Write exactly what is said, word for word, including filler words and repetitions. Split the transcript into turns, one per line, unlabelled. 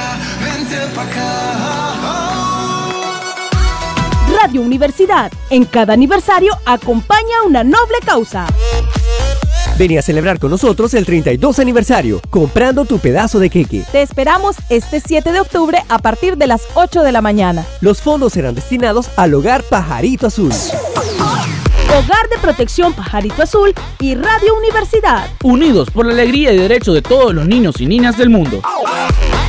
vente pa' acá.
Radio Universidad, en cada aniversario acompaña una noble causa.
Ven a celebrar con nosotros el treinta y dos aniversario, comprando tu pedazo de queque.
Te esperamos este siete de octubre a partir de las ocho de la mañana.
Los fondos serán destinados al Hogar Pajarito Azul.
Hogar de Protección Pajarito Azul y Radio Universidad.
Unidos por la alegría y derecho de todos los niños y niñas del mundo.